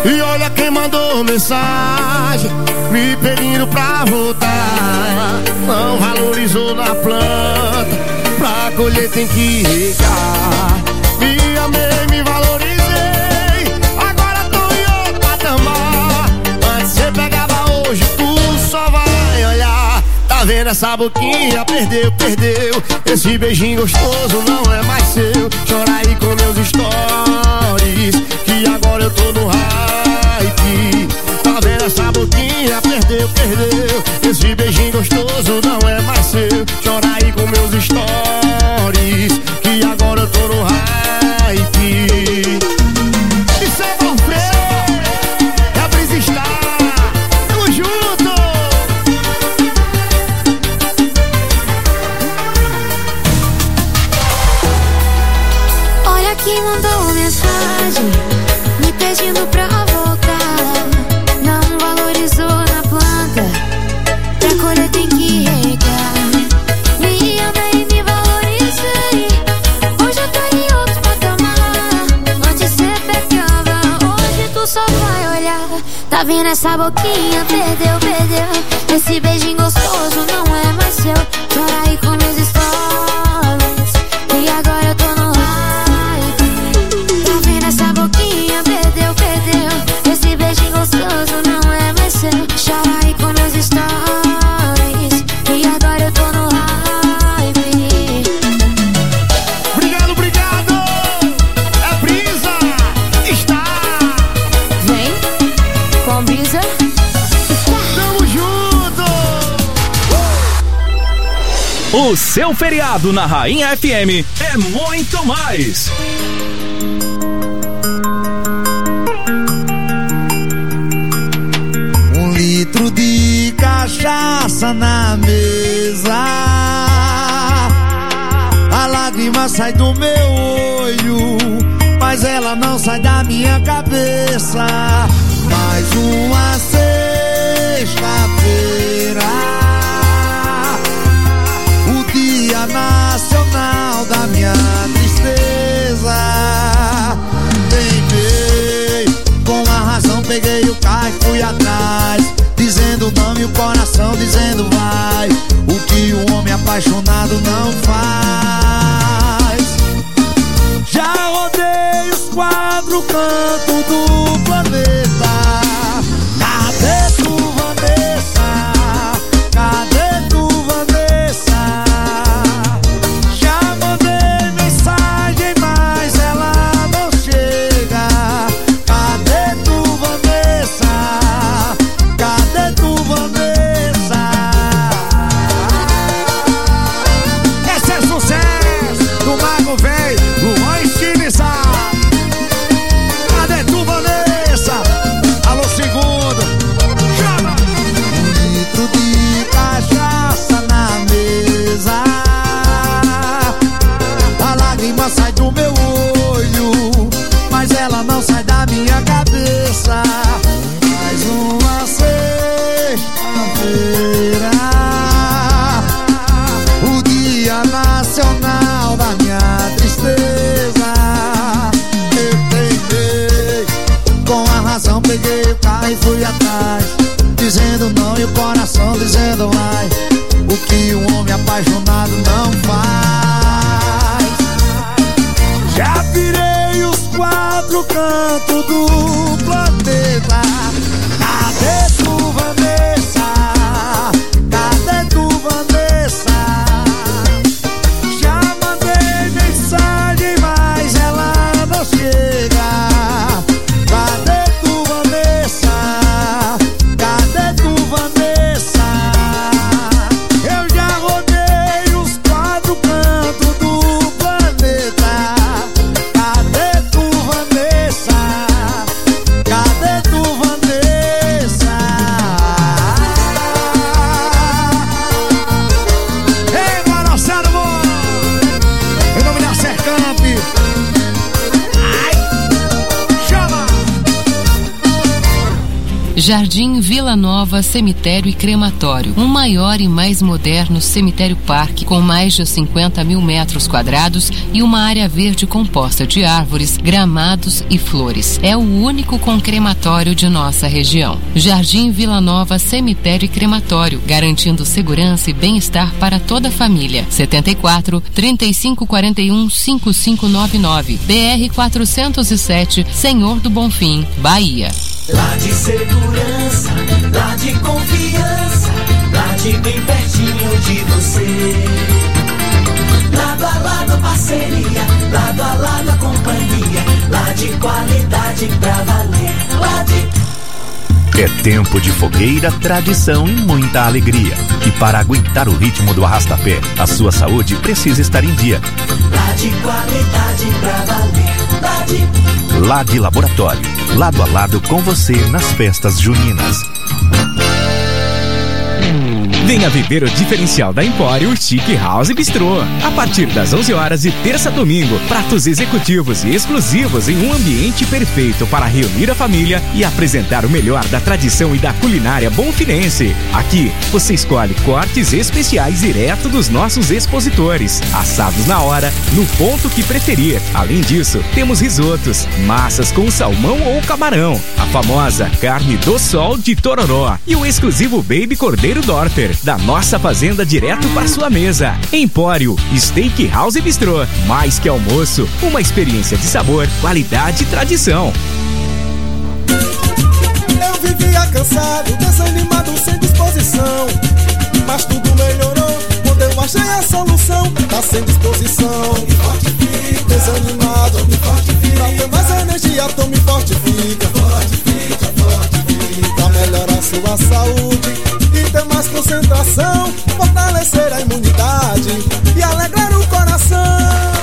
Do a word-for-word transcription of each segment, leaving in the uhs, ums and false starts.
E olha quem mandou mensagem me pedindo pra voltar. Não valorizou na planta, pra colher tem que regar. Me amei, me valorizei, agora tô em outro patamar. Antes cê pegava, hoje tu só vai olhar. Tá vendo essa boquinha? Perdeu, perdeu. Esse beijinho gostoso não é mais seu. Chora aí com meus stories, que agora eu tô no hype. Tá vendo essa boquinha? Perdeu, perdeu. Esse beijinho gostoso não é mais seu. Chora aí com meus stories, que agora eu tô no hype. Isso é bom, é a brisa está. Tamo junto. Olha quem mandou mensagem me pedindo pra voltar. Não valorizou na planta, pra colher tem que regar. Me amei, me valorizei, hoje eu tô em outro patamar. Antes cê pegava, hoje tu só vai olhar. Tá vendo essa boquinha? Perdeu, perdeu. Esse beijinho gostoso não é mais seu. Chora aí com meus stories, e agora eu tô no hype. Tá vendo essa boquinha? Perdeu, perdeu. Esse beijinho gostoso não é mais seu. Chora aí com meus stories, e agora eu tô no hype. Obrigado, obrigado. É brisa, está. Vem, com brisa. Tamo junto. O seu feriado na Rainha F M é muito mais. Um litro de cachaça na mesa, a lágrima sai do meu olho, mas ela não sai da minha cabeça. Mais uma sexta-feira, o dia nacional da minha tristeza. Tentei, com a razão peguei o carro e fui atrás, dizendo não e o coração dizendo vai. O que um homem apaixonado não faz. Já rodei os quatro cantos do planeta. Cadê tu, Vanessa? Cadê tu, Vanessa? Já mandei mensagem, mas ela não chega. Cadê tu, Vanessa? Cadê tu, Vanessa? Esse é sucesso do Mago Velho, Luan Estilizar. Cadê tu, Vanessa? Alô, segundo. Chama! Um litro de cachaça na mesa, a lágrima sai do meu olho, mas ela não sai da minha cabeça. Mais uma sexta-feira, o dia nacional da minha tristeza. Eu tentei, com a razão peguei o carro e fui atrás, dizendo não e o coração dizendo vai. O que um homem apaixonado não faz. Já virei os quatro cantos do planeta. Cadê tu, Vanessa? Cadê tu, Vanessa? Já mandei mensagem, mas ela não chega. Cadê tu, Vanessa? Cadê tu, Vanessa? Eu já rodei os quatro cantos do planeta. Cadê tu, Vanessa? Cadê tu, Vanessa? Jardim Vila Nova Cemitério e Crematório, um maior e mais moderno cemitério-parque com mais de cinquenta mil metros quadrados e uma área verde composta de árvores, gramados e flores. É o único com crematório de nossa região. Jardim Vila Nova Cemitério e Crematório, garantindo segurança e bem-estar para toda a família. setenta e quatro, trinta e cinco quarenta e um, cinquenta e cinco noventa e nove, B R quatrocentos e sete, Senhor do Bonfim, Bahia. Lá de segurança, lá de confiança, lá de bem pertinho de você. Lado a lado parceria, lado a lado a companhia, lá de qualidade pra valer, lá de... É tempo de fogueira, tradição e muita alegria. E para aguentar o ritmo do arrastapé, a sua saúde precisa estar em dia. Lá de qualidade pra valer, lá de... Lá de Laboratório, lado a lado com você nas festas juninas. Venha viver o diferencial da Empório Chique House Bistrô. A partir das onze horas de terça a domingo, pratos executivos e exclusivos em um ambiente perfeito para reunir a família e apresentar o melhor da tradição e da culinária bonfinense. Aqui, você escolhe cortes especiais direto dos nossos expositores, assados na hora, no ponto que preferir. Além disso, temos risotos, massas com salmão ou camarão, a famosa carne do sol de Tororó e o exclusivo Baby Cordeiro Dorper, da nossa fazenda direto para sua mesa. Empório Steak House Bistrô. Mais que almoço, uma experiência de sabor, qualidade e tradição. Eu vivia cansado, desanimado, sem disposição, mas tudo melhorou quando eu achei a solução. Tá sem disposição, me fortifica. Desanimado, me fortifica. Pra ter mais energia, tu me fortifica. Fortifica, fortifica. Pra melhorar sua saúde e ter mais concentração, fortalecer a imunidade e alegrar o coração.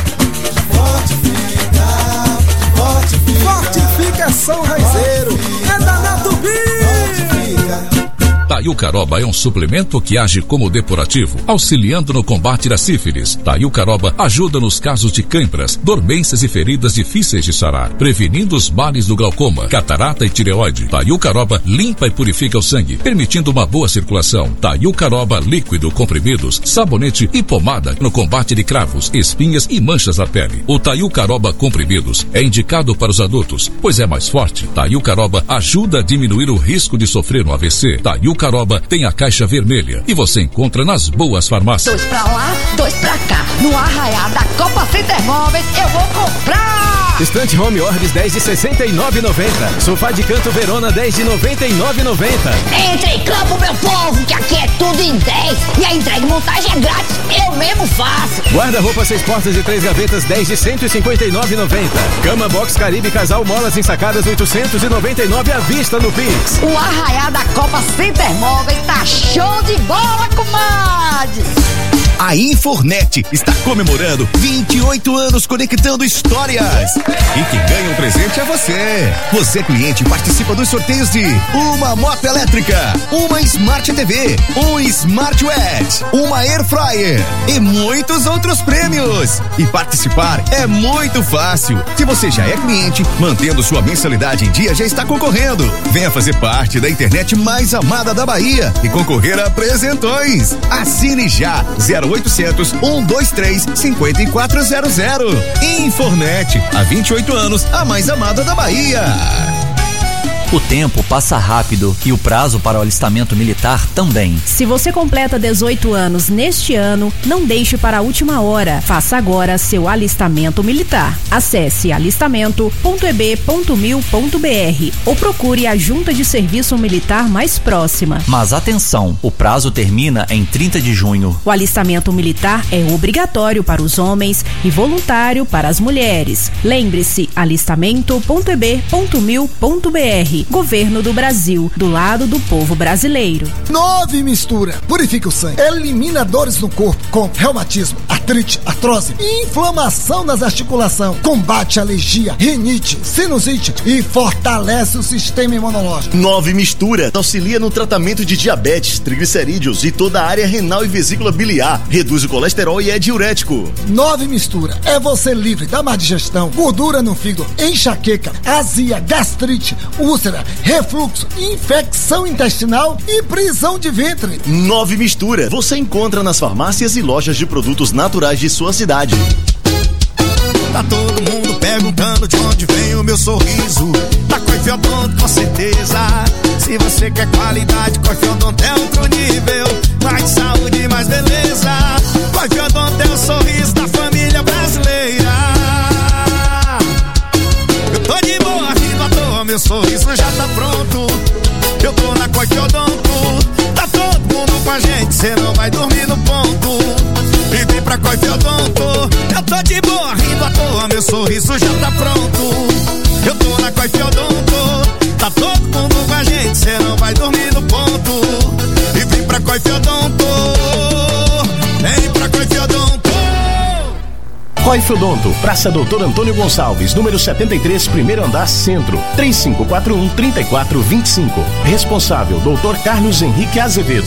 Fortifica, fortifica. Fortifica é São Raizeiro, é da Natubi. Fortifica. Taiucaroba é um suplemento que age como depurativo, auxiliando no combate da sífilis. Taiucaroba ajuda nos casos de cãibras, dormências e feridas difíceis de sarar, prevenindo os males do glaucoma, catarata e tireoide. Taiucaroba limpa e purifica o sangue, permitindo uma boa circulação. Taiucaroba líquido, comprimidos, sabonete e pomada no combate de cravos, espinhas e manchas na pele. O Taiucaroba comprimidos é indicado para os adultos, pois é mais forte. Taiucaroba ajuda a diminuir o risco de sofrer um A V C. Taiucaroba tem a caixa vermelha e você encontra nas boas farmácias. Dois pra lá, dois pra cá. No arraial da Copa Center Móveis eu vou comprar! Estante Home Orbis dez de sessenta e nove reais e noventa centavos. Sofá de canto Verona dez de noventa e nove reais e noventa centavos. Entre em campo, meu povo, que aqui é tudo em dez. E a entrega e montagem é grátis, eu mesmo faço. Guarda-roupa seis portas e três gavetas dez de cento e cinquenta e nove reais e noventa centavos. Cama Box Caribe Casal Molas ensacadas oitocentos e noventa e nove reais à vista no Pix. O arraial da Copa Center Móveis tá show de bola, comadre! A Infornet está comemorando vinte e oito anos conectando histórias. E quem ganha um presente é você. Você, cliente, participa dos sorteios de uma moto elétrica, uma Smart T V, um Smart Watch, uma Air Fryer e muitos outros prêmios. E participar é muito fácil. Se você já é cliente, mantendo sua mensalidade em dia, já está concorrendo. Venha fazer parte da internet mais amada da Bahia e concorrer a presentões. Assine já zero oitocentos, um dois três, cinco quatro zero zero. Infornet, há vinte e oito anos, a mais amada da Bahia. O tempo passa rápido e o prazo para o alistamento militar também. Se você completa dezoito anos neste ano, não deixe para a última hora. Faça agora seu alistamento militar. Acesse alistamento ponto e b ponto mil ponto b r ou procure a junta de serviço militar mais próxima. Mas atenção, o prazo termina em trinta de junho. O alistamento militar é obrigatório para os homens e voluntário para as mulheres. Lembre-se, alistamento ponto e b ponto mil ponto b r. Governo do Brasil, do lado do povo brasileiro. Nove Mistura. Purifica o sangue, elimina dores no corpo, com reumatismo, artrite, artrose, inflamação nas articulações, combate alergia, rinite, sinusite e fortalece o sistema imunológico. Nove Mistura auxilia no tratamento de diabetes, triglicerídeos e toda a área renal e vesícula biliar, reduz o colesterol e é diurético. Nove Mistura é você livre da má digestão, gordura no fígado, enxaqueca, azia, gastrite, úlcera, úlcera, refluxo, infecção intestinal e prisão de ventre. Nove Mistura. Você encontra nas farmácias e lojas de produtos naturais de sua cidade. Tá todo mundo perguntando de onde vem o meu sorriso. Da Coife Odonto, com certeza. Se você quer qualidade, Coife Odonto é outro nível. Mais saúde, mais beleza. Coife Odonto é o sorriso da família brasileira. Eu tô de boa, rindo à toa, meu sorriso já tá pronto. Eu tô na Coife Odonto. Tá todo mundo com a gente, cê não vai dormir no ponto. E vem pra Coife Odonto. Eu tô de boa, rindo à toa, meu sorriso já tá pronto. Eu tô na Coife Odonto. Tá todo mundo com a gente, cê não vai dormir no ponto. E vem pra Coife Odonto. Vem pra Coife Odonto. Coife Odonto, Praça Doutor Antônio Gonçalves, número setenta e três, primeiro andar, centro. três cinco quatro um, três quatro dois cinco. Responsável, doutor Carlos Henrique Azevedo.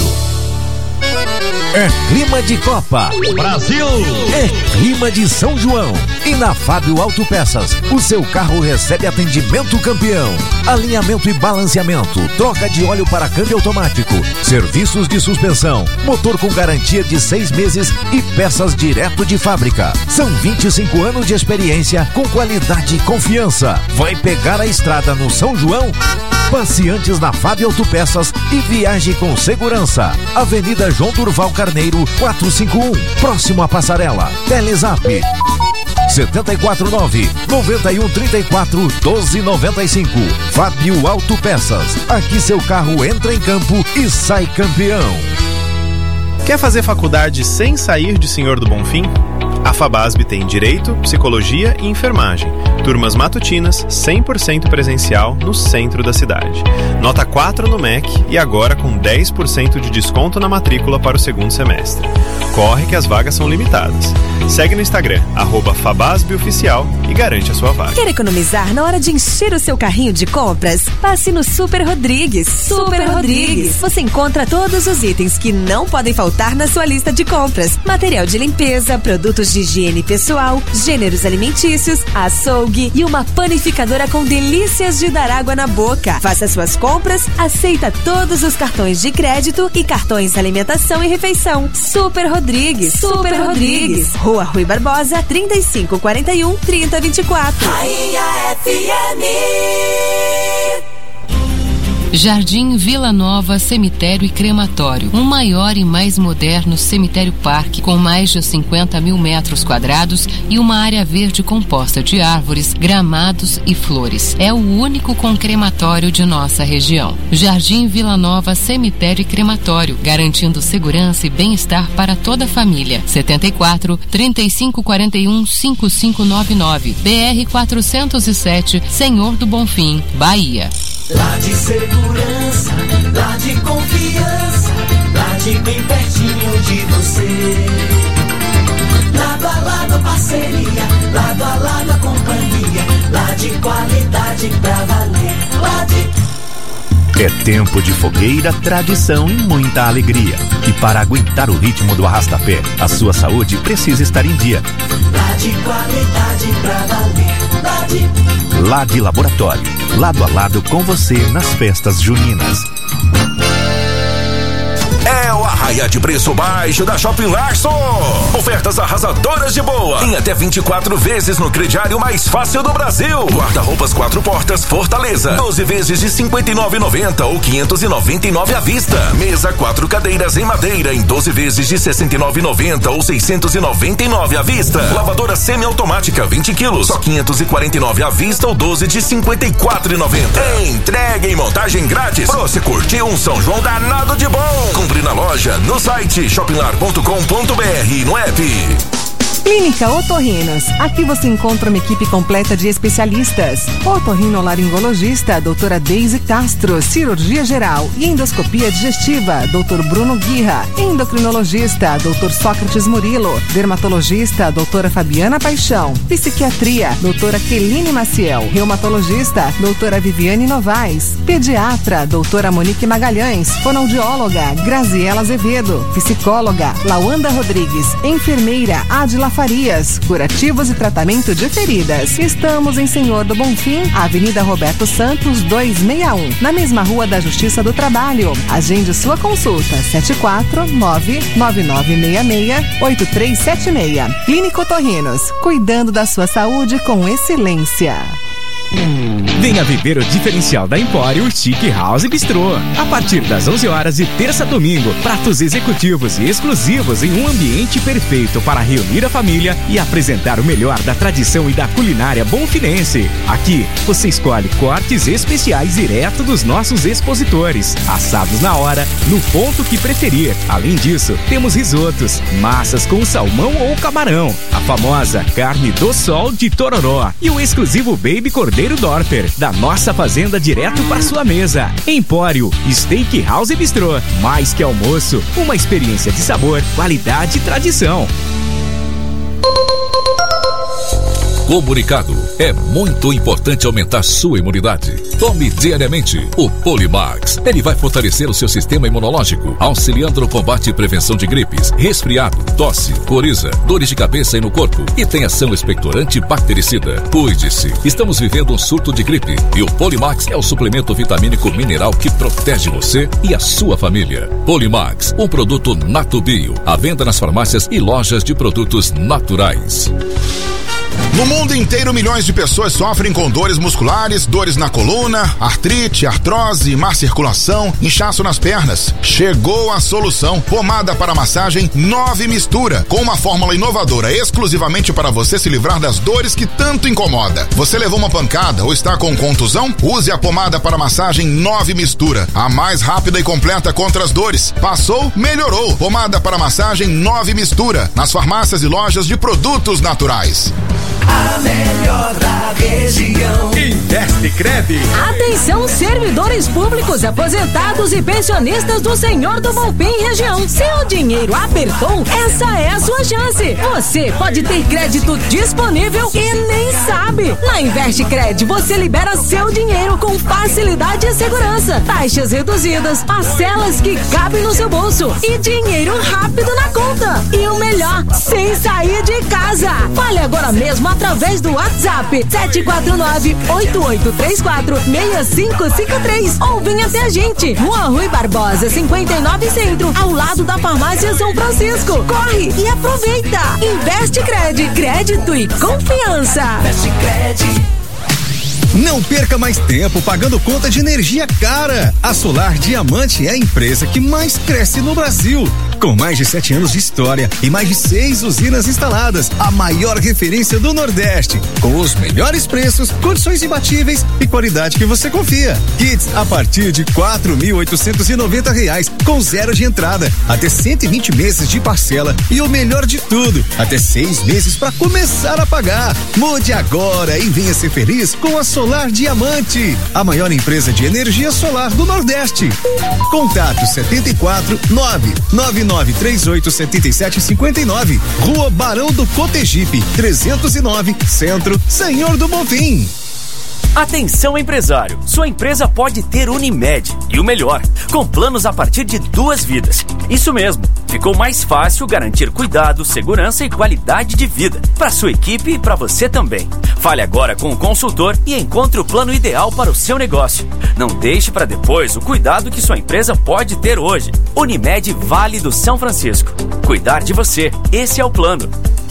É clima de Copa Brasil, é clima de São João. E na Fábio Autopeças, o seu carro recebe atendimento campeão, alinhamento e balanceamento, troca de óleo para câmbio automático, serviços de suspensão, motor com garantia de seis meses e peças direto de fábrica. São vinte e cinco anos de experiência com qualidade e confiança. Vai pegar a estrada no São João? Passe antes na Fábio Autopeças e viaje com segurança. Avenida João Durval Carneiro, quatrocentos e cinquenta e um, próximo à Passarela. Telezap sete quatro nove, nove um três quatro, doze nove cinco. Fábio Autopeças. Aqui seu carro entra em campo e sai campeão. Quer fazer faculdade sem sair de Senhor do Bonfim? A Fabasb tem Direito, Psicologia e Enfermagem. Turmas matutinas, cem por cento presencial no centro da cidade. Nota quatro no M E C e agora com dez por cento de desconto na matrícula para o segundo semestre. Corre que as vagas são limitadas. Segue no Instagram, arroba FabasbOficial e garante a sua vaga. Quer economizar na hora de encher o seu carrinho de compras? Passe no Super Rodrigues. Super Rodrigues. Você encontra todos os itens que não podem faltar na sua lista de compras. Material de limpeza, produtos de higiene pessoal, gêneros alimentícios, açougue e uma panificadora com delícias de dar água na boca. Faça suas compras, aceita todos os cartões de crédito e cartões alimentação e refeição. Super Rodrigues. Super Rodrigues. Rua Rui Barbosa, trinta e cinco quarenta e um, trinta vinte e quatro. Bahia F M. Jardim Vila Nova Cemitério e Crematório, um maior e mais moderno cemitério-parque com mais de cinquenta mil metros quadrados e uma área verde composta de árvores, gramados e flores. É o único com crematório de nossa região. Jardim Vila Nova Cemitério e Crematório, garantindo segurança e bem-estar para toda a família. setenta e quatro, trinta e cinco quarenta e um, cinquenta e cinco noventa e nove, B R quatrocentos e sete, Senhor do Bonfim, Bahia. Lá de segurança, lá de confiança, lá de bem pertinho de você. Lado a lado parceria, lado a lado a companhia, lá de qualidade pra valer, lá de... É tempo de fogueira, tradição e muita alegria. E para aguentar o ritmo do arrastapé, a sua saúde precisa estar em dia. Lá de qualidade pra valer, lá de... Lá de Laboratório, lado a lado com você nas festas juninas. É o arraia de preço baixo da Shopping Larson. Ofertas arrasadoras de boa. Em até vinte e quatro vezes no crediário mais fácil do Brasil. Guarda-roupas quatro portas Fortaleza. doze vezes de cinquenta e nove reais e noventa centavos ou quinhentos e noventa e nove reais à vista. Mesa quatro cadeiras em madeira em doze vezes de sessenta e nove reais e noventa centavos ou seiscentos e noventa e nove reais à vista. Lavadora semiautomática vinte quilos, só quinhentos e quarenta e nove reais à vista ou doze de cinquenta e quatro reais e noventa centavos. Entrega e montagem grátis. Pra você curtir um São João danado de bom. Compre na loja, no site shoplar ponto com ponto br e no app. Clínica Otorrinos. Aqui você encontra uma equipe completa de especialistas. Otorrinolaringologista, doutora Deise Castro. Cirurgia geral e endoscopia digestiva, doutor Bruno Guirra. Endocrinologista, doutor Sócrates Murilo. Dermatologista, doutora Fabiana Paixão. Psiquiatria, doutora Keline Maciel. Reumatologista, doutora Viviane Novaes. Pediatra, doutora Monique Magalhães. Fonoaudióloga, Graziela Azevedo. Psicóloga, Lawanda Rodrigues. Enfermeira, Adila Farias, curativos e tratamento de feridas. Estamos em Senhor do Bonfim, Avenida Roberto Santos, duzentos e sessenta e um, na mesma Rua da Justiça do Trabalho. Agende sua consulta, sete quatro nove nove nove seis seis oito três sete seis. Clínica Otorrinos, cuidando da sua saúde com excelência. Venha viver o diferencial da Empório Chique House e Bistrô. A partir das onze horas de terça a domingo, pratos executivos e exclusivos em um ambiente perfeito para reunir a família e apresentar o melhor da tradição e da culinária bonfinense. Aqui, você escolhe cortes especiais direto dos nossos expositores, assados na hora, no ponto que preferir. Além disso, temos risotos, massas com salmão ou camarão, a famosa carne do sol de Tororó e o exclusivo Baby Cordeiro Dorper, da nossa fazenda direto para sua mesa. Empório Steak House e Bistrô. Mais que almoço, uma experiência de sabor, qualidade e tradição. Comunicado. É muito importante aumentar sua imunidade. Tome diariamente o Polimax. Ele vai fortalecer o seu sistema imunológico, auxiliando no combate e prevenção de gripes, resfriado, tosse, coriza, dores de cabeça e no corpo. E tem ação expectorante e bactericida. Cuide-se. Estamos vivendo um surto de gripe e o Polimax é o suplemento vitamínico mineral que protege você e a sua família. Polimax, um produto Natubio. À venda nas farmácias e lojas de produtos naturais. No mundo inteiro, milhões de pessoas sofrem com dores musculares, dores na coluna, artrite, artrose, má circulação, inchaço nas pernas. Chegou a solução. Pomada para massagem Nove Mistura, com uma fórmula inovadora exclusivamente para você se livrar das dores que tanto incomoda. Você levou uma pancada ou está com contusão? Use a pomada para massagem Nove Mistura, a mais rápida e completa contra as dores. Passou? Melhorou. Pomada para massagem Nove Mistura, nas farmácias e lojas de produtos naturais. A melhor da região. Investe Cred. Atenção, servidores públicos, aposentados e pensionistas do Senhor do Bonfim região. Seu dinheiro apertou? Essa é a sua chance. Você pode ter crédito disponível e nem sabe. Na Investe Cred, você libera seu dinheiro com facilidade e segurança. Taxas reduzidas, parcelas que cabem no seu bolso e dinheiro rápido na conta. E o melhor, sem sair de casa. Fale agora mesmo através do WhatsApp sete quatro nove, oito oito três quatro, seis cinco cinco três ou venha até a gente. Rua Rui Barbosa, cinquenta e nove Centro, ao lado da Farmácia São Francisco. Corre e aproveita. Investe Cred, crédito e confiança. Investe Cred. Não perca mais tempo pagando conta de energia cara. A Solar Diamante é a empresa que mais cresce no Brasil. Com mais de sete anos de história e mais de seis usinas instaladas, a maior referência do Nordeste, com os melhores preços, condições imbatíveis e qualidade que você confia. Kits a partir de quatro mil oitocentos e noventa reais, com zero de entrada, até cento e vinte meses de parcela e o melhor de tudo, até seis meses para começar a pagar. Mude agora e venha ser feliz com a Solar Diamante, a maior empresa de energia solar do Nordeste. Contato setenta e quatro, nove nove nove três oito sete sete cinco nove, Rua Barão do Cotegipe, trezentos e nove, Centro, Senhor do Bonfim. Atenção, empresário, sua empresa pode ter Unimed e o melhor, com planos a partir de duas vidas. Isso mesmo, ficou mais fácil garantir cuidado, segurança e qualidade de vida para sua equipe e para você também. Fale agora com o consultor e encontre o plano ideal para o seu negócio. Não deixe para depois o cuidado que sua empresa pode ter hoje. Unimed Vale do São Francisco. Cuidar de você, esse é o plano.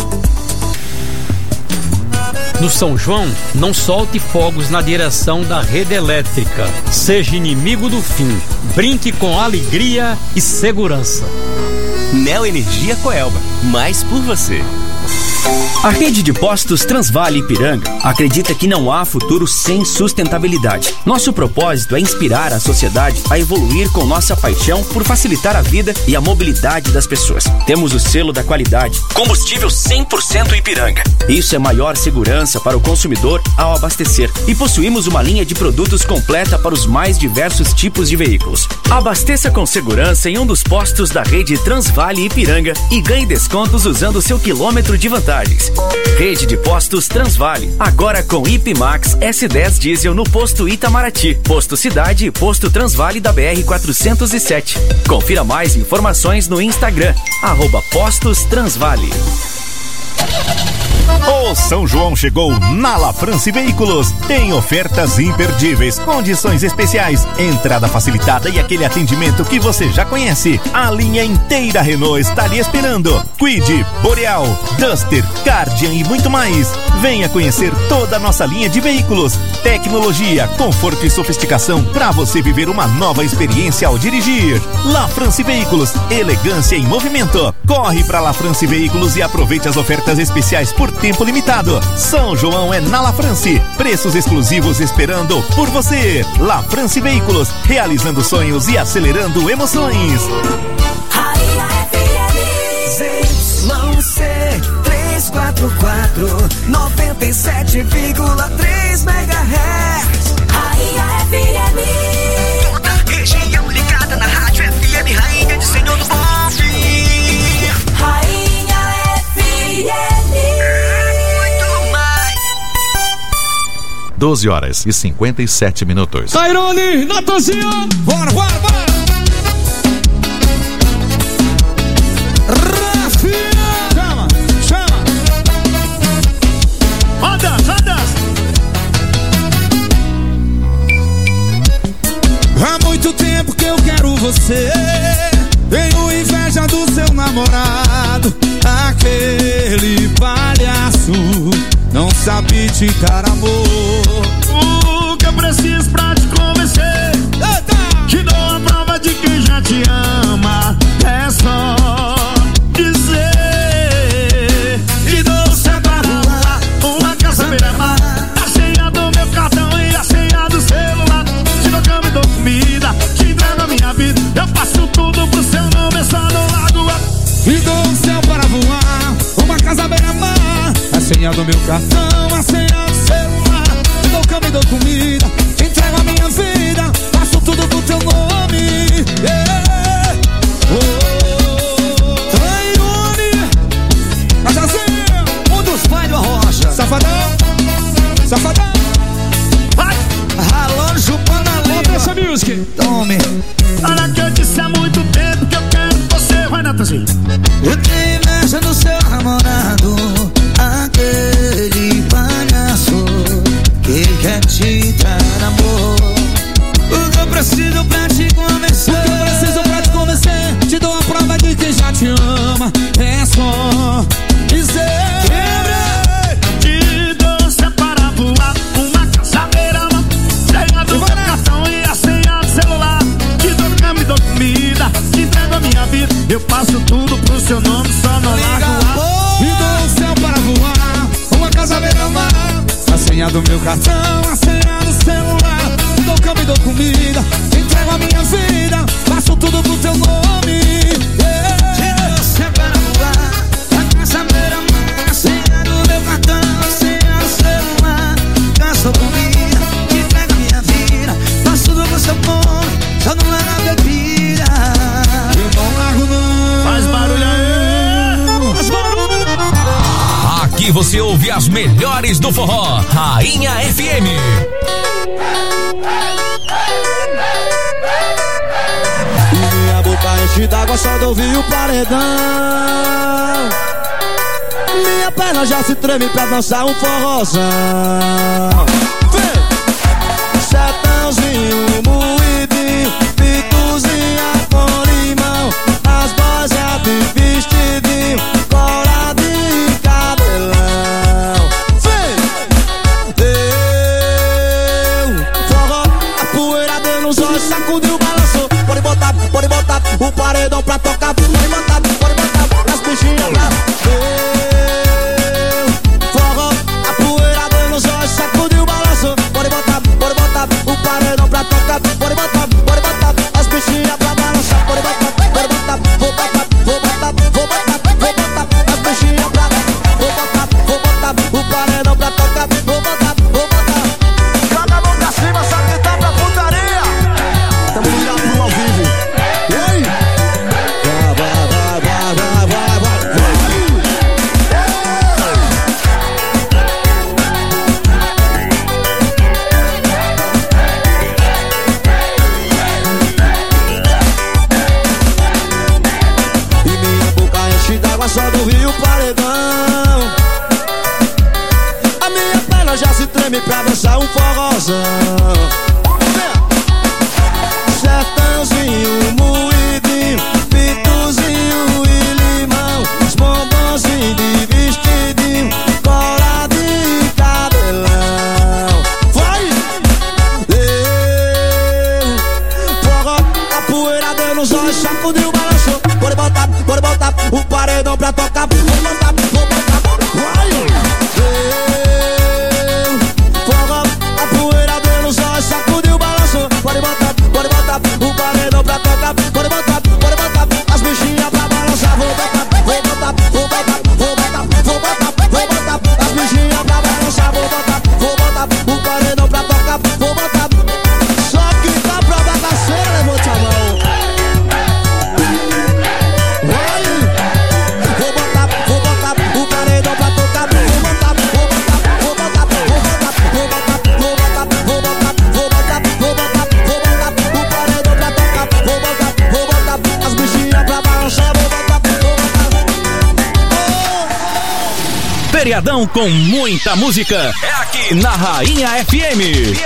No São João, não solte fogos na direção da rede elétrica. Seja inimigo do fim. Brinque com alegria e segurança. Neoenergia Coelba. Mais por você. A rede de postos Transvale Ipiranga acredita que não há futuro sem sustentabilidade. Nosso propósito é inspirar a sociedade a evoluir com nossa paixão por facilitar a vida e a mobilidade das pessoas. Temos o selo da qualidade, combustível cem por cento Ipiranga. Isso é maior segurança para o consumidor ao abastecer. E possuímos uma linha de produtos completa para os mais diversos tipos de veículos. Abasteça com segurança em um dos postos da rede Transvale Ipiranga e ganhe descontos usando seu quilômetro de vantagem. Rede de postos Transvale, agora com Ipimax S dez Diesel no posto Itamaraty, posto Cidade e posto Transvale da B R quatrocentos e sete. Confira mais informações no Instagram, arroba Postos Transvale. O São João chegou na La France Veículos. Tem ofertas imperdíveis, condições especiais, entrada facilitada e aquele atendimento que você já conhece. A linha inteira Renault está lhe esperando. Kwid, Boreal, Duster, Guardian e muito mais. Venha conhecer toda a nossa linha de veículos. Tecnologia, conforto e sofisticação para você viver uma nova experiência ao dirigir. La France Veículos, elegância em movimento. Corre para La France Veículos e aproveite as ofertas especiais por tempo limitado. São João é na La France. Preços exclusivos esperando por você. La France Veículos, realizando sonhos e acelerando emoções. Z C trezentos e quarenta e quatro, noventa e sete vírgula três megahertz. Rainha F M. Toda a região ligada na rádio F M, rainha de Senhor do Bom Fim. Rainha F M. Muito mais. doze horas e cinquenta e sete minutos. Tairone, Natanzinho. Bora, bora, bora. Há muito tempo que eu quero você. Tenho inveja do seu namorado. Aquele palhaço não sabe te dar amor. O que eu preciso pra te convencer? Eita! Te dou a prova de quem já te ama. É só dizer. Te dou o céu pra voar, uma casa beira-mar, a senha do meu cartão e a senha do celular. Te dou cama e dou comida, te entrego a minha vida. Eu passo tudo pro seu nome, é só no lago. Te dou o céu para voar, uma casa beira-mar, a senha do meu cartão, a senha do celular. Te dou cama e dou comida, te entrego a minha vida. Passo tudo pro teu nome. Yeah. Oh. Tairone, Cajazinho, um dos pais do Arrocha. Safadão, safadão. Vai, ralando, chupando a língua. Deixa a music. Tome. Olha que eu disse há muito tempo que eu quero você. Vai, Natanzinho. Eu tenho inveja do seu namorado, aquele palhaço que quer te dar amor. O que eu preciso pra te convencer? O que eu preciso pra te convencer? Te dou a prova de que já te ama. É só dizer. Te dou céu para voar, uma casa beira-mar, senha do meu cartão e a senha do celular. Te dou cama e dou comida, te entrego a minha vida. Eu passo tudo pro seu nome, só não largo lá. Te dou o céu para voar, uma casa beira-mar, a senha do meu cartão, a senha do celular. Te dou cama e dou comida, te entrego a minha vida. Passo tudo pro teu nome. Yeah. Te dou o céu para voar, a casa beira-mar, a senha do meu cartão, a senha do celular. Gasto comida, te entrego a minha vida. Passo tudo pro seu nome, só não largo a bebida. Eu não largo não. Faz barulho aí. Faz barulho. Aqui você ouve as melhores do forró. Rainha F M. Minha boca enche d'água só de ouvir o paredão. Minha perna já se treme pra dançar um forrozão. Vem! Sertãozinho, moidinho, pituzinha com limão. As boias de vestidinho, coradinho e cabelão. Vem! Deu forró, a poeira deu nos olhos, sacudiu, balançou. Pode botar, pode botar o paredão pra tocar. Pode botar, pode botar as bichinhas pra. Deu forró, a poeira deu nos olhos, sacudiu, balançou. Pode botar, pode botar o paredão pra tocar. Pode botar, pode botar as bichinhas pra balançar. Pode botar, pode botar, vou botar, vou botar, vou botar, vou botar as bichinhas pra. Vou botar, vou botar o paredão pra tocar. Vou botar, vou botar. Joga a mão pra cima, sabe que tá pra putaria. Tamo ligado no ao vivo. E aí? Vai, vai, vai. pra dançar um forrozão. Sertãozinho, moidinho, pituzinho e limão, os bombonzinhos de vestidinho, cola de cabelão. Vai! Eu, forró, a poeira deu nos olhos, sacudiu, balançou. Pode botar, pode botar o paredão pra tocar. Vou botar, vou botar, vai! Eu, forró, a poeira deu nos olhos, sacudiu, balançou. Pode botar, pode botar o paredão pra tocar. Pode botar, pode botar as bichinhas pra balançar. Vou botar, vou botar, vou botar, vou botar, vou botar, vou botar as bichinhas pra balançar. Vou botar, vou botar o paredão pra tocar. Vou botar, só que tá pra bagaceira, levante a mão. Vou botar, vou botar o paredão pra tocar. Vou botar, vou botar, vou botar, vou botar, vou botar, vou botar, vou botar, vou botar, vou botar, vou botar o paredão pra tocar. Vou botar, vou botar as bichinhas pra balançar. Vou botar, vou botar. Feriadão com muita música é aqui na Rainha F M.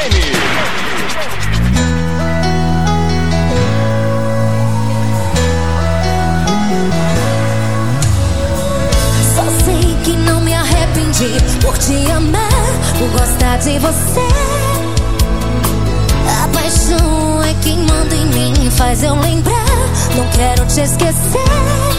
Só sei que não me arrependi por te amar, por gostar de você. A paixão é quem manda em mim, faz eu lembrar, não quero te esquecer.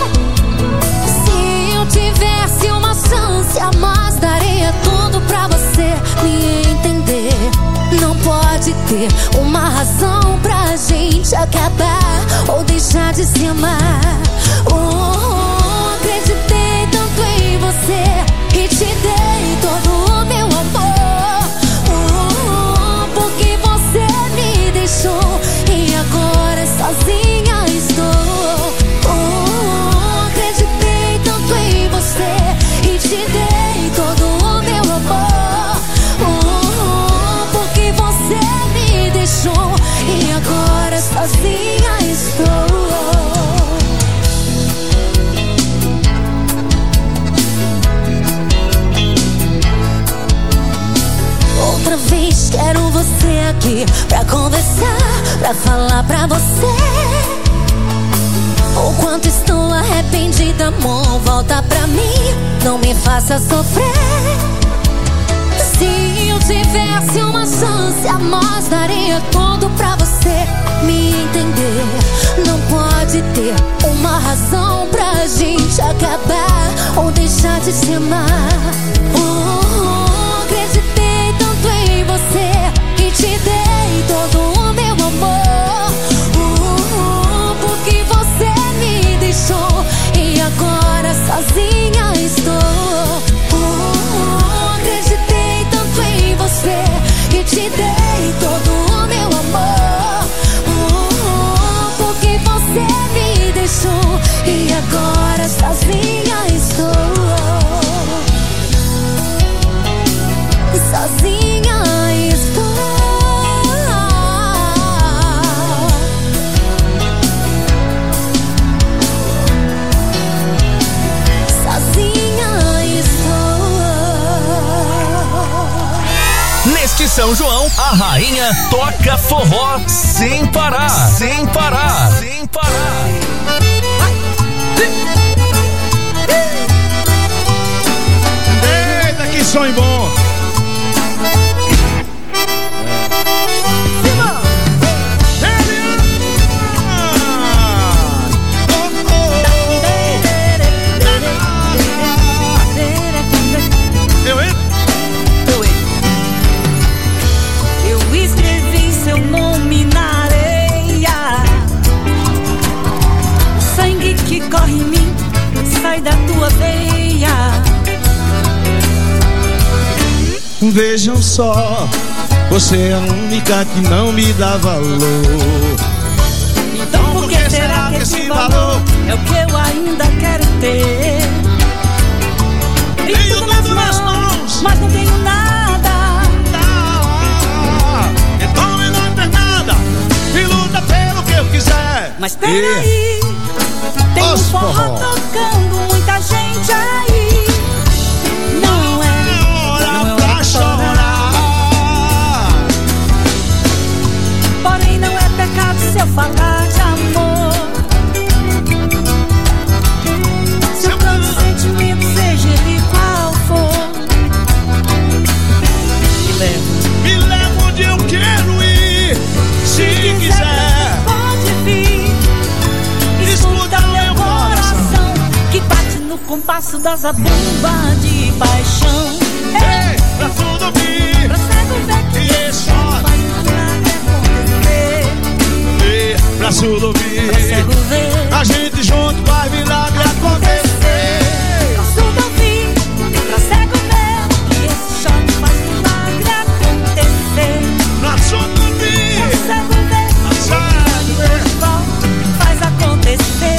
Se eu tivesse uma chance a mais, daria tudo pra você me entender. Não pode ter uma razão pra gente acabar ou deixar de se amar. Oh, acreditei tanto em você e te dei todo o meu amor. Oh, porque você me deixou e agora sozinha estou. Oh, acreditei tanto em você e te dei todo o meu amor. Oh, porque você me deixou e agora sozinha estou. Outra vez quero você aqui pra conversar, pra falar pra você o quanto estou arrependida, amor. Volta pra mim, não me faça sofrer. Se eu tivesse uma chance a mais, daria tudo pra você me entender. Não pode ter uma razão pra gente acabar ou deixar de se amar. Oh, acreditei tanto em você e te dei todo o meu amor. Oh, porque você me deixou e agora sozinha estou. Oh, acreditei tanto em você e te dei todo o meu amor. Oh, porque você me deixou e agora sozinha estou. Sozinha estou. Sozinha estou. Neste São João, a rainha toca forró sem parar, sem parar, sem parar. Eita, que sonho bom! Eu escrevi seu nome na areia. O sangue que corre em mim sai da tua veia. Vejam só, você é a única que não me dá valor. Então por que será que esse valor é o que eu ainda quero ter? Tenho tudo nas mãos, mas não tenho nada. Então me não tem nada e luta pelo que eu quiser. Mas peraí, tem um forró tocando, muita gente aí. Não é, não é hora pra chorar. compasso da zabumba de paixão. Ei, pra tudo vir, pra cego ver que isso faz milagre acontecer. Ei, pra tudo vir, pra cego ver, a gente junto faz milagre acontecer. Pra surdo ouvir, pra cego ver que esse chão faz milagre acontecer. Pra surdo vir, pra cego ver, pra cego ver, faz acontecer.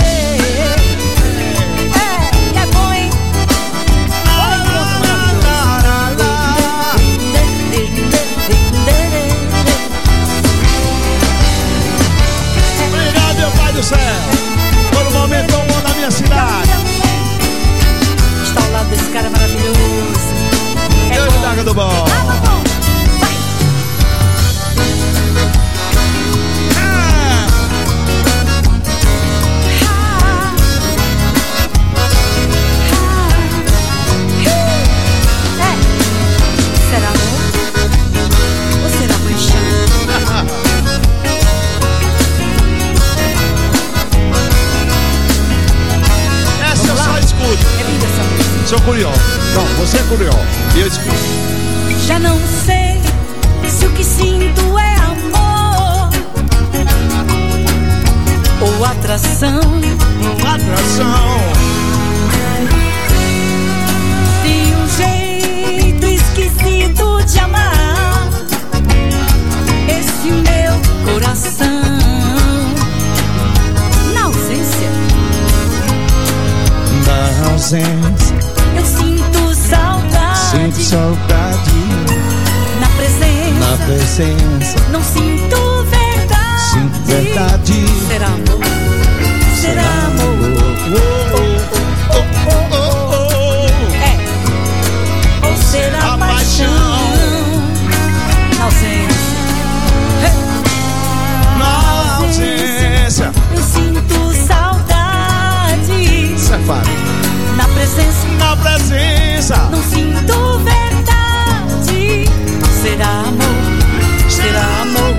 Todo momento bom na minha cidade. Está ao lado desse cara maravilhoso. É Deus da água do bom. Ah, bom. Vai. Ah. É. Será amor? Ou será paixão? É linda essa música. Sou curioso. Não, você é curioso. E eu escuto. Já não sei se o que sinto é amor ou atração. Ou atração. Tem um jeito esquisito de amar esse meu coração. Na ausência, Na ausência, eu sinto saudade. sinto saudade. Na presença, Na presença, não sinto verdade. sinto verdade. Será amor? Será amor? Oh, oh, oh, oh, oh, oh. É. Ou será A paixão? Na ausência, Na ausência, eu sinto saudade. safado. Na presença, Na presença, não sinto verdade. Será amor? Será amor?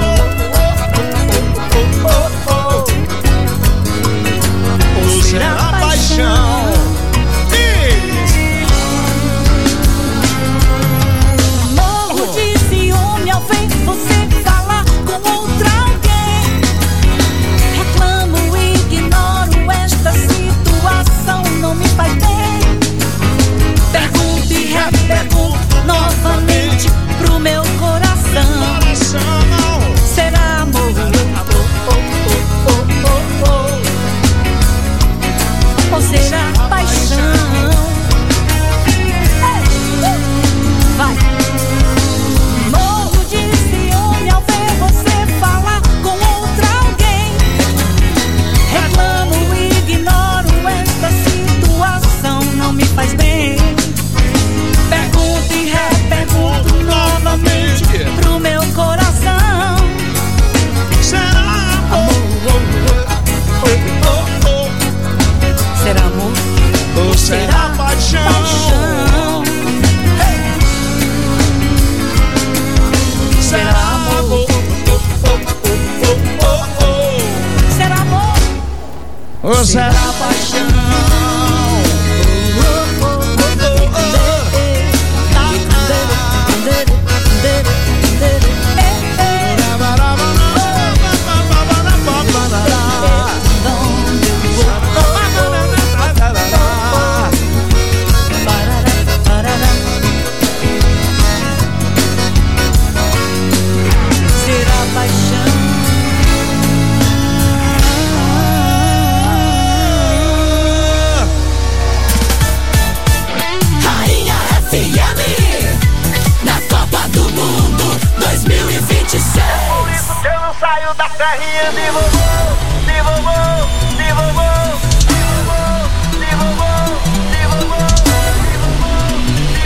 Ou será paixão? Morro de ciúme ao ver você falar com outra alguém. Reclamo, ignoro esta situação, não me faz bem. Pergunto e repergunto novamente pro meu coração. Será amor? Oh, oh, oh, oh, oh. Ou será paixão? Ei, uh, vai. Morro de ciúme ao ver você falar com outra alguém. Reclamo, ignoro esta situação, não me faz bem. Pergunto e repergunto novamente pro meu coração. será amor? Será amor? Ou será paixão? Paixão. Hey. Será amor? Será amor? Ou será paixão? Será paixão? Rainha F M na Copa do Mundo dois mil e vinte e seis. Por isso que eu não saio da terrinha de vovô, de vovô, de vovô, de vovô, de vovô, de vovô, de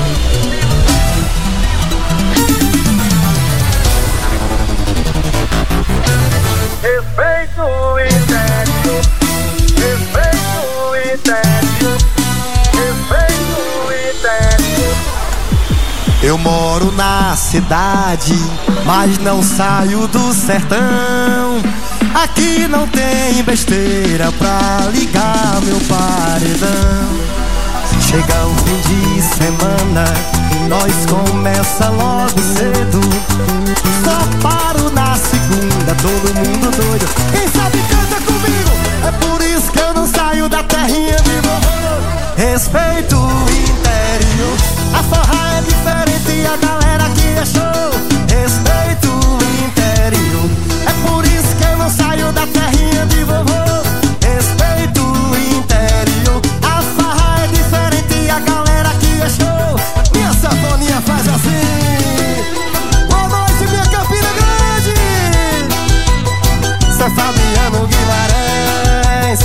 vovô. Respeito o intério, respeito o intério, respeito o intério. Eu moro na cidade, mas não saio do sertão. Aqui não tem besteira pra ligar meu paredão. Chega o fim de semana, nós começa logo cedo. Só paro na segunda, todo mundo doido. Quem sabe canta comigo, é por isso que eu não saio da terrinha de vovô. Respeito o interior, a farra é diferente e a galera aqui é show. Respeito o interior, é por isso que eu não saio da terrinha de vovô. Respeito o interior, a farra é diferente e a galera aqui é show. Minha sanfoninha faz assim. Boa noite, minha Campina Grande. Cê Fabiano Guimarães.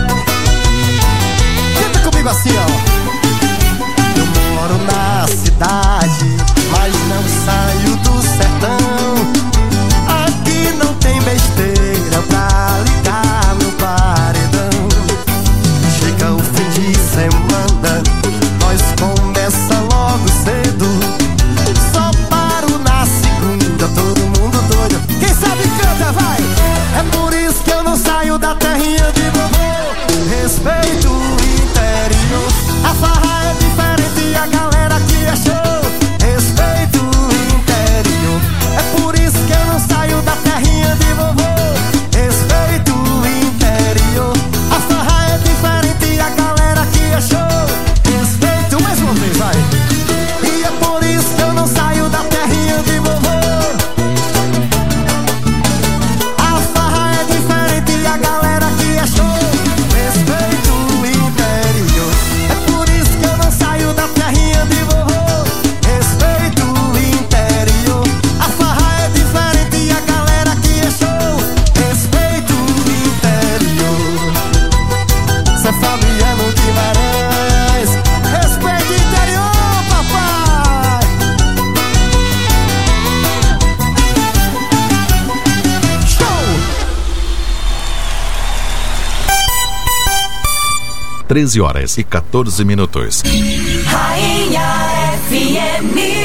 Canta comigo assim, ó. Eu moro na cidade, mas não saio do sertão. Aqui não tem besteira pra ligar meu paredão. Chega o fim de semana, nós começa logo cedo. Só paro na segunda, todo mundo doido. Quem sabe canta, vai! É por isso que eu não saio da terrinha de vovô. Respeito o interior, a farra é diferente e a galera aqui é show. Respeito o interior, é por isso que eu não saio da terrinha de vovô. Respeito o interior, a farra é diferente e a galera aqui é show. Respeito, mais uma vez, vai! E é por isso que eu não saio da terrinha de vovô. A farra é diferente e a galera aqui é show. Respeito o interior, é por isso que eu não saio da terrinha de vovô. Respeito o interior, a farra é diferente e a galera aqui é show. Respeito o interior, Zé Fabiano Guimarães. Respeito o interior, papai. Show! treze horas e quatorze minutos. Rainha F M.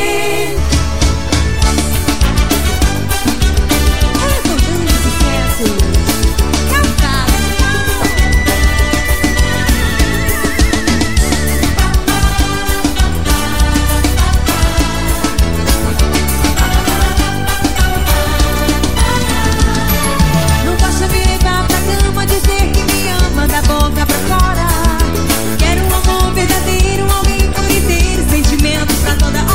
Não posso vir pra cama dizer que me ama da boca pra fora. Quero um amor verdadeiro, alguém por inteiro, sentimentos pra toda hora.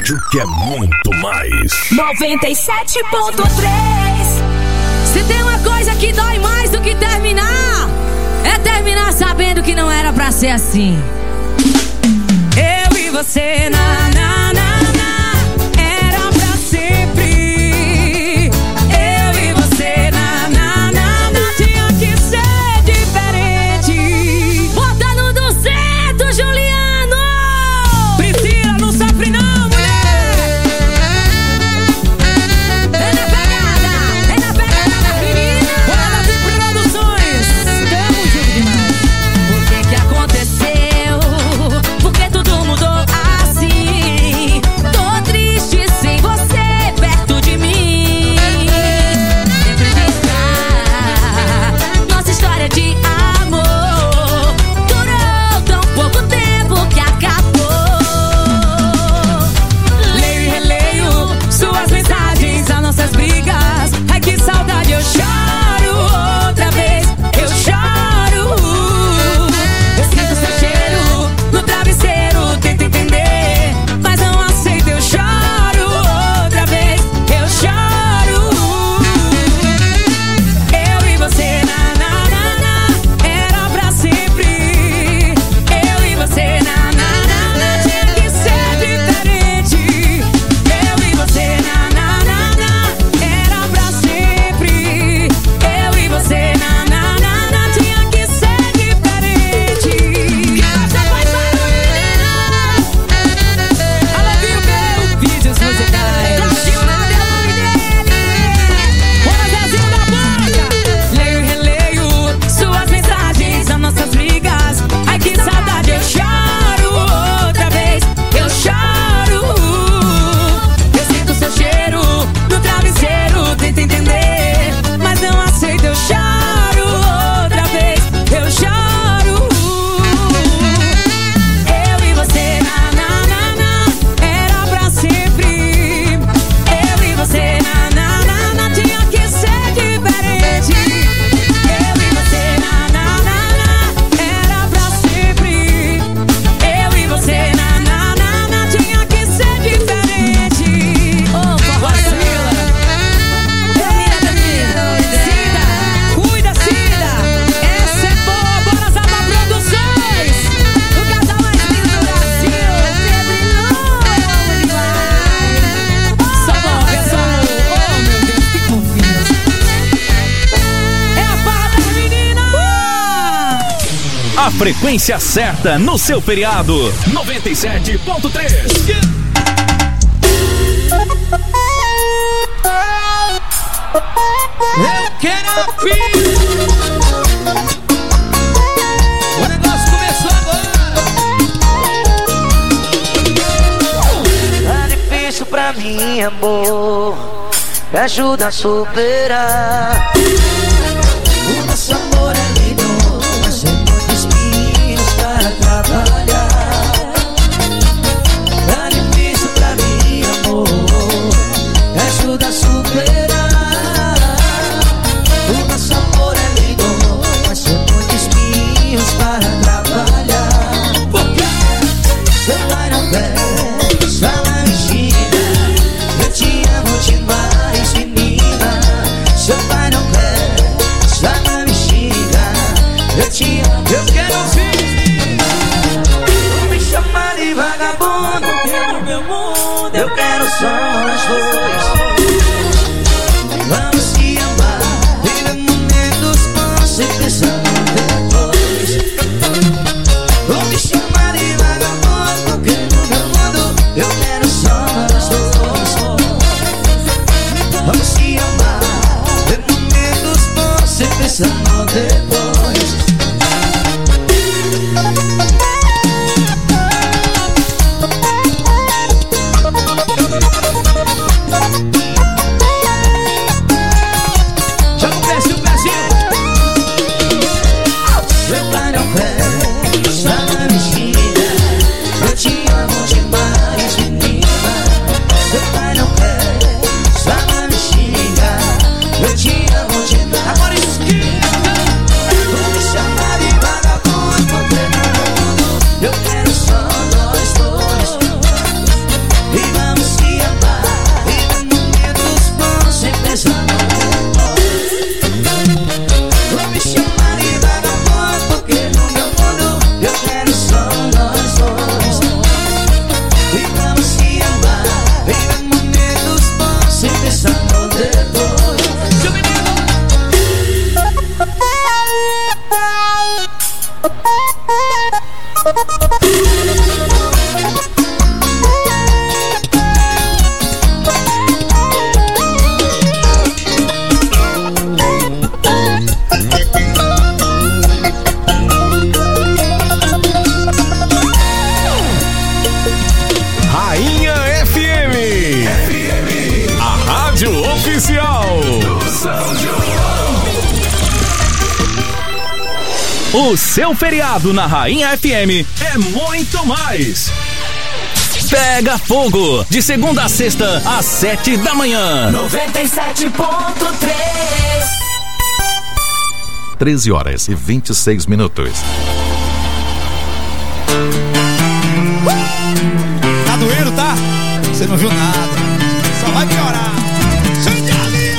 rádio que é muito mais. noventa e sete ponto três. Se tem uma coisa que dói mais do que terminar, é terminar sabendo que não era pra ser assim. Eu e você, na, na, na, na, era pra sempre. Eu e você, na, na, na, na, tinha que ser diferente. Bota no duzentos, Juliano. Priscila, não sofre não, mulher. É na pegada, é na pegada, menina. Bora de produções. Tamo junto demais. O que que aconteceu? Por que tudo mudou assim? Tô triste sem você perto de mim. Sem acreditar, nossa história de amor durou tão pouco tempo que acabou. Leio e releio suas mensagens, as nossas brigas. Ai, que saudade, eu choro outra vez, eu choro. Eu sinto seu cheiro no travesseiro, tento entender, mas não aceito, eu choro outra vez, eu choro. Eu e você, na, na, na, na, era pra sempre. Eu e você, na, na, na, na, tinha que ser diferente. Eu e você, na, na, na, na, era pra sempre. Eu e você, na, na, na, na, tinha que ser diferente. Essa foi barulhina. Alô, viu, meu? Vídeos musicais. Brasil, nada é o nome dele. Bora, Zezinho da Boca. Leio e releio suas mensagens, as nossas brigas. Ai, que saudade, eu choro outra vez, eu choro. Eu sinto seu cheiro no travesseiro, tento entender, mas não aceito, eu choro outra vez, eu choro. Eu e você, na, na, na, na, era pra sempre. Eu e você, na, na, na, na, tinha que ser diferente. Eu e você, na, na, na, na, era pra sempre. Eu e você, na, na, na, na, tinha que ser diferente. Opa, Priscila. Termina, termina. Cida, cuida, Cida. Essa é boa, bora Zaba Produções. O casal mais lindo do Brasil. Pedrinho, só bom, é só amor. Oh, meu Deus, que fofinho. É a barra das meninas. A frequência certa no seu feriado. noventa e sete ponto três. Eu quero ouvir. O negócio começou agora. Tá difícil pra mim, amor, me ajuda a superar. O nosso amor é lindo, mas é muito espinhos para trabalhar. Tá difícil pra mim, amor, me ajuda a superar. O nosso amor é lindo, mas é muito espinhos para trabalhar. Por quê? Seu pai não quer, sua mãe me xinga. Eu te amo demais, menina. Seu pai não quer, sua mãe me xinga. Eu te amo, eu quero ouvir. Não me chama de vagabundo, porque no meu mundo eu quero só nós dois. Vamos se amar, viver momentos bons sem pensar depois. Não me chama de vagabundo, porque no meu mundo eu quero só nós dois. Vamos se amar, viver momentos bons sem pensar depois. Rainha F M, F M, a rádio oficial do São João. O seu feriado na Rainha F M é muito mais. Pega Fogo, de segunda a sexta, às sete da manhã. noventa e sete ponto três. treze horas e vinte e seis minutos. Tá doendo, tá? Você não viu nada. Só vai piorar. Xande ali,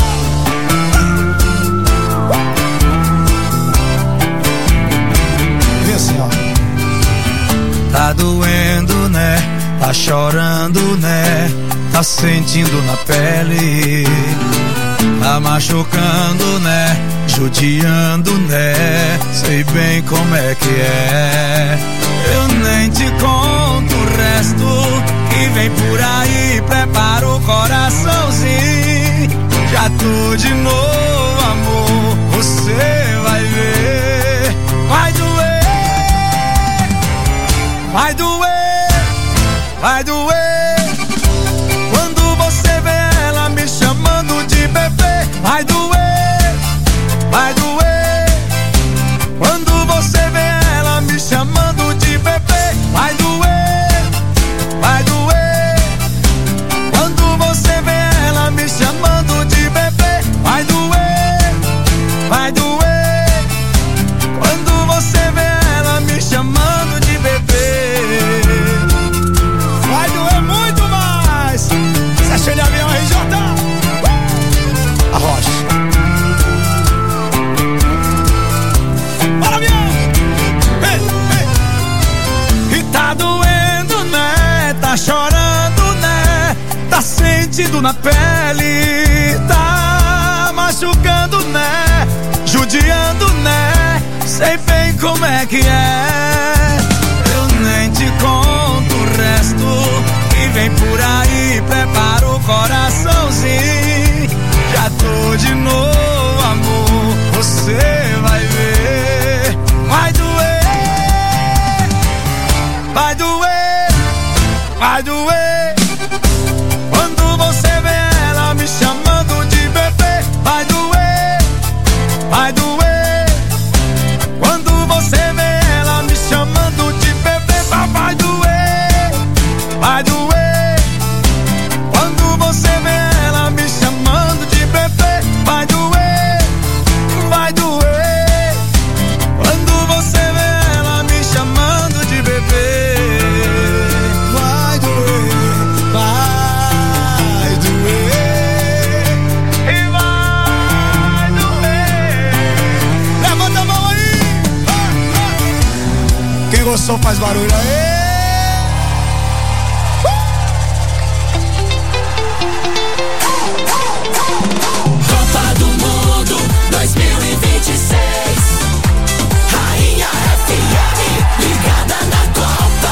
ó. Vê assim, ó. Tá doendo, né? Tá chorando, né? Tá sentindo na pele. Tá machucando, né? Judiando, né? Sei bem como é que é. Eu nem te conto o resto que vem por aí. Prepara o coraçãozinho. Já tô de novo, amor. Você vai ver. Vai doer. Vai doer. Vai doer. Quando você vê ela me chamando de bebê. Vai doer. Vai doer. Quando você vê ela me chamando de bebê. Vai doer. Vai doer. Quando você vê ela me chamando de bebê. Vai doer. Vai doer. Quando você vê ela me chamando de bebê. Vai doer muito mais. Você achou de avião, R J? A rocha. Bora, avião! Ei, ei. E tá doendo, né? Tá chorando, né? Tá sentindo na pele. Tá machucando, né? Judiando, né? Sei bem como é que é. Eu nem te conto o resto que vem por aí. Prepara o coraçãozinho. Já tô de novo, amor. Você vai ver. Vai doer. Vai doer. Vai doer. Quando você vê ela me chamando de bebê. Vai doer. Vai doer. Quando você vê ela me chamando de bebê. Vai doer. Vai doer. Quando você vê ela me chamando de bebê. Vai doer. Vai doer. Quando você vê ela me chamando de bebê. Vai doer. Vai doer. E vai doer. Levanta a mão aí. Quem gostou faz barulho aí. Copa do Mundo dois mil e vinte e seis. Rainha F M, ligada na Copa.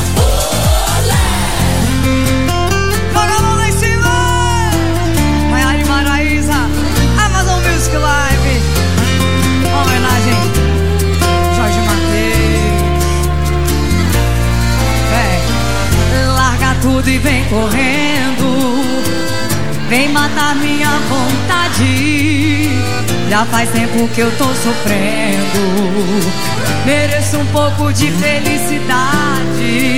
Joga a mão lá em cima. Maiara Maraíza, Amazon Music Live. Homenagem Jorge Mateus. Vem, larga tudo e vem correndo. Vem matar minha vontade. Já faz tempo que eu tô sofrendo. Mereço um pouco de felicidade.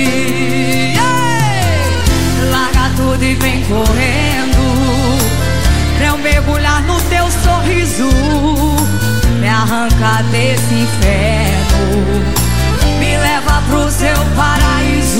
Yeah! Larga tudo e vem correndo. Pra eu mergulhar no teu sorriso. Me arranca desse inferno. Me leva pro seu paraíso.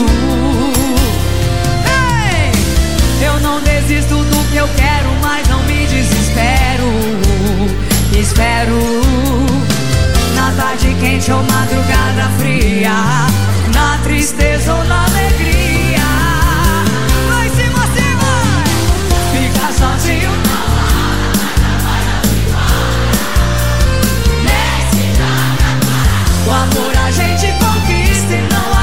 Eu não desisto do que eu quero, mas não me desespero. Espero na tarde quente ou madrugada fria, na tristeza ou na alegria. Vai cima, cima. Fica sozinho o amor a gente conquista e não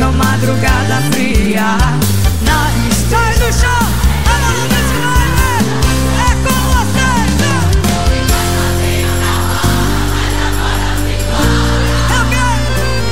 uma madrugada fria. Na história do show, a mão desse lado é com vocês. Eu quero.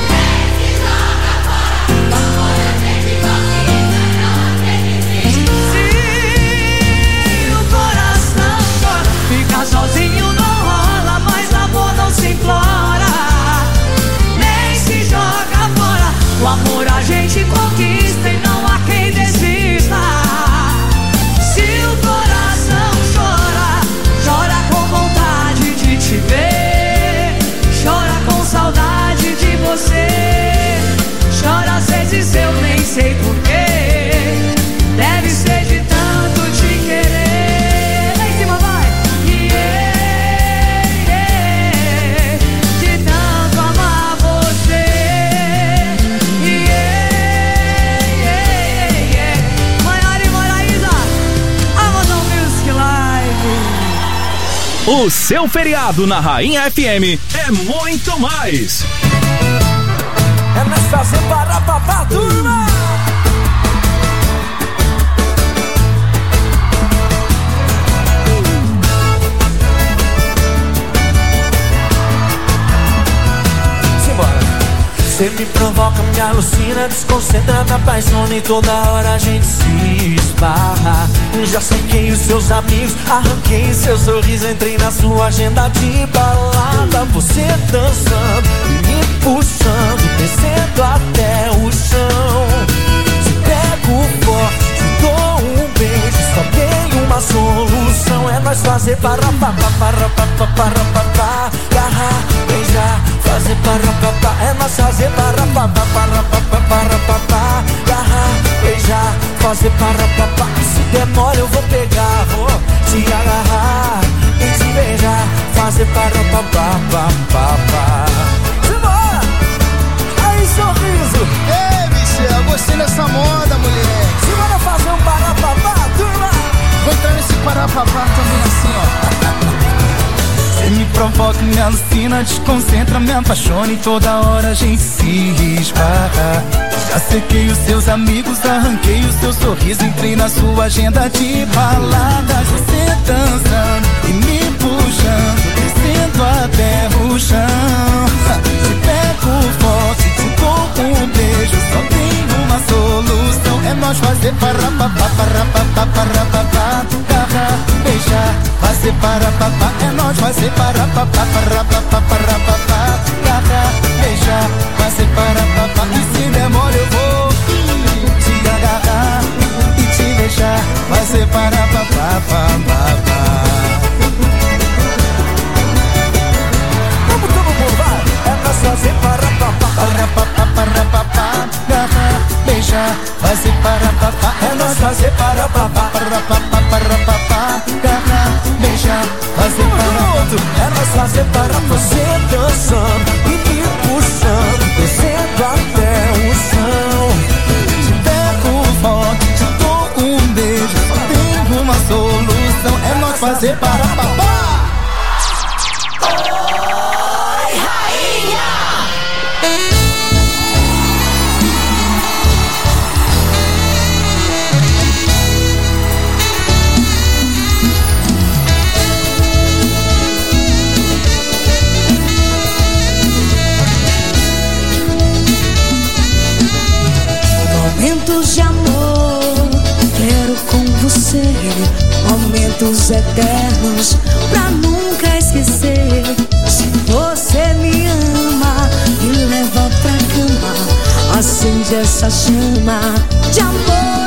Se o coração chora, fica sozinho não rola, mas amor não se implora, nem se joga fora. O amor a gente conquista e não há quem desista. Se o coração chora, chora com vontade de te ver, chora com saudade de você, chora às vezes eu nem sei porquê, deve ser de tanto te querer. Lá em cima vai! Yeah, yeah, de tanto amar você. Yeah, yeah, yeah. Maiara e Moraísa, Amazon Music Live. O seu feriado na Rainha F M é muito mais. É nessa separa papá, turma. Cê me provoca, me alucina, desconcentra, me apaixona e toda hora a gente se esbarra. Já sequei os seus amigos, arranquei seu sorriso, entrei na sua agenda de balada. Você dançando e me puxando, descendo até o chão. Te pego forte, te dou um beijo, só tem uma solução, é nós fazer para pa pa para pa pa para pa pa, agarrar, beijar, fazer para pa pa, é nós fazer para pa pa para pa pa para pa pa, agarrar, beijar, fazer para pa pa. E se demora eu vou pegar, vou te agarrar e te beijar, fazer para pa pa pa pa pa. Simbora! Aí sorriso! Ei, Michel, gostei dessa moda, mulher. Simbora fazer um parapapá, turma! Vou entrar nesse parapapá também assim, ó. Cê me provoca, me alucina, desconcentra, me apaixona e toda hora a gente se esbarra. Já sequei os seus amigos, arranquei o seu sorriso, entrei na sua agenda de baladas. Você dançando e me puxando, descendo até o chão. Te pego forte, te dou um beijo, só tem uma solução, é nós fazer parapapá, parapapá, parapapá, agarrar, beijar, fazer parapapá, é nós fazer parapapá, parapapá, parapapá, agarrar, beijar, fazer parapapá. E se demora eu vou te agarrar e te deixar, fazer parapapá, parapapá. Vamos todo mundo, vai! É nós fazer parapapá, parapapá, parapapá, agarrar, beijar, fazer parapapá, é nós fazer parapapá, parapapá, parapapá, agarrar, beijar, fazer parapapá, é nós fazer para você dançando e me puxando, descendo até o chão. Te pego forte, te dou um beijo, só tem uma solução, é nós fazer parapapá. Oi, rainha! Momentos de amor, quero com você. Momentos eternos, pra nunca esquecer. Se você me ama, me leva pra cama, acende essa chama de amor